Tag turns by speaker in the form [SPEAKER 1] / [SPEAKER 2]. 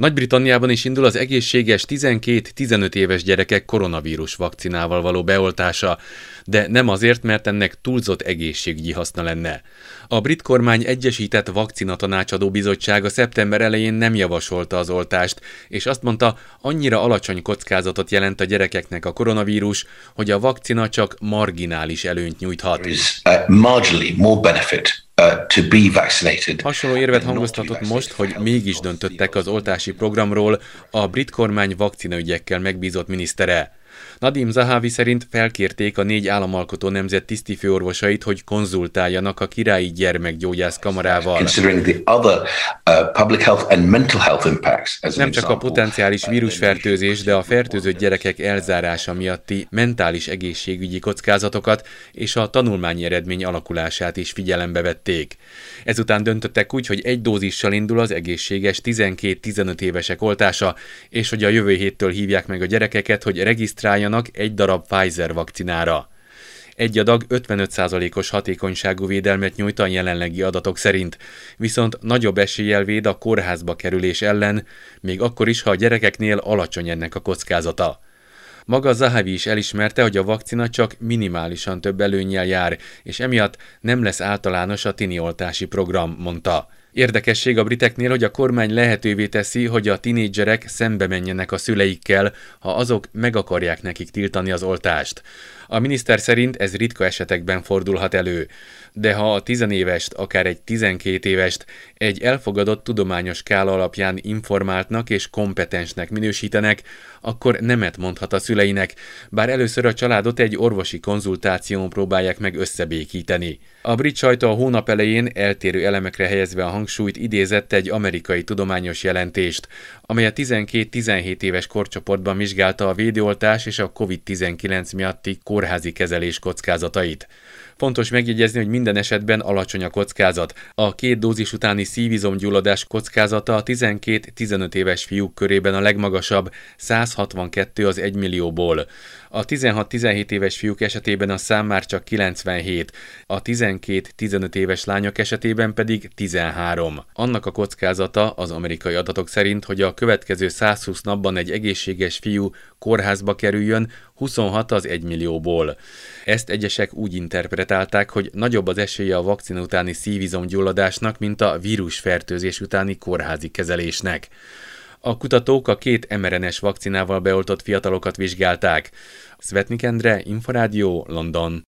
[SPEAKER 1] Nagy-Britanniában is indul az egészséges 12-15 éves gyerekek koronavírus vakcinával való beoltása, de nem azért, mert ennek túlzott egészségügyi haszna lenne. A brit kormány egyesített vakcinatanácsadó bizottsága szeptember elején nem javasolta az oltást, és azt mondta, annyira alacsony kockázatot jelent a gyerekeknek a koronavírus, hogy a vakcina csak marginális előnyt nyújthat. Hasonló érvet hangoztatott most, hogy mégis döntöttek az oltási programról a brit kormány vakcinaügyekkel megbízott minisztere. Nadim Zahawi szerint felkérték a 4 államalkotó nemzet tisztifőorvosait, hogy konzultáljanak a Királyi Gyermekgyógyász Kamarával. Nem csak a potenciális vírusfertőzés, de a fertőzött gyerekek elzárása miatti mentális egészségügyi kockázatokat és a tanulmányi eredmény alakulását is figyelembe vették. Ezután döntöttek úgy, hogy 1 dózissal indul az egészséges 12-15 évesek oltása, és hogy a jövő héttől hívják meg a gyerekeket, hogy regisztráljanak 1 darab Pfizer vakcinára. Egy adag 55%-os hatékonyságú védelmet nyújt a jelenlegi adatok szerint, viszont nagyobb eséllyel véd a kórházba kerülés ellen, még akkor is, ha a gyerekeknél alacsony ennek a kockázata. Maga Zahawi is elismerte, hogy a vakcina csak minimálisan több előnnyel jár, és emiatt nem lesz általános a tinioltási program, mondta. Érdekesség a briteknél, hogy a kormány lehetővé teszi, hogy a tinédzserek szembe menjenek a szüleikkel, ha azok meg akarják nekik tiltani az oltást. A miniszter szerint ez ritka esetekben fordulhat elő, de ha a 10 évest, akár egy 12 évest egy elfogadott tudományos skála alapján informáltnak és kompetensnek minősítenek, akkor nemet mondhat a szüleinek, bár először a családot egy orvosi konzultáción próbálják meg összebékíteni. A brit sajtó a hónap elején eltérő elemekre helyezve a hangsúlyt idézett egy amerikai tudományos jelentést, amely a 12-17 éves korcsoportban vizsgálta a védőoltás és a COVID-19 miatti kórházi kezelés kockázatait. Fontos megjegyezni, hogy minden esetben alacsony a kockázat. A 2 dózis utáni szívizomgyulladás kockázata a 12-15 éves fiúk körében a legmagasabb, 162 az 1 millióból. A 16-17 éves fiúk esetében a szám már csak 97, a 12-15 éves lányok esetében pedig 13. Annak a kockázata az amerikai adatok szerint, hogy a következő 120 napban egy egészséges fiú kórházba kerüljön, 26 az 1 millióból. Ezt egyesek úgy interpretálták, hogy nagyobb az esélye a vakcina utáni szívizomgyulladásnak, mint a vírusfertőzés utáni kórházi kezelésnek. A kutatók a 2 mRNA-s vakcinával beoltott fiatalokat vizsgálták. Szvetnik Endre, Inforádió, London.